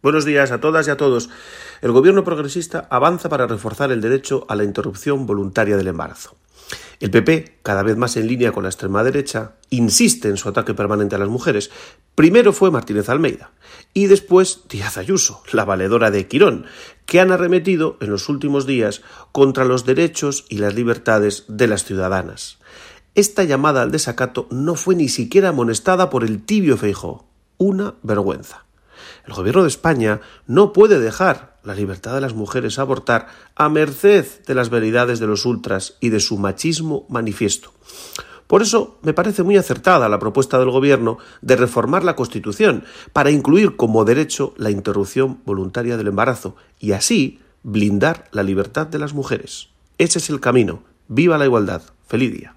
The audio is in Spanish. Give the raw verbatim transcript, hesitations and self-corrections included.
Buenos días a todas y a todos. El gobierno progresista avanza para reforzar el derecho a la interrupción voluntaria del embarazo. El P P, cada vez más en línea con la extrema derecha, insiste en su ataque permanente a las mujeres. Primero fue Martínez Almeida y después Díaz Ayuso, la valedora de Quirón, que han arremetido en los últimos días contra los derechos y las libertades de las ciudadanas. Esta llamada al desacato no fue ni siquiera amonestada por el tibio Feijóo. Una vergüenza. El gobierno de España no puede dejar la libertad de las mujeres a abortar a merced de las veridades de los ultras y de su machismo manifiesto. Por eso me parece muy acertada la propuesta del gobierno de reformar la Constitución para incluir como derecho la interrupción voluntaria del embarazo y así blindar la libertad de las mujeres. Ese es el camino. ¡Viva la igualdad! ¡Feliz día!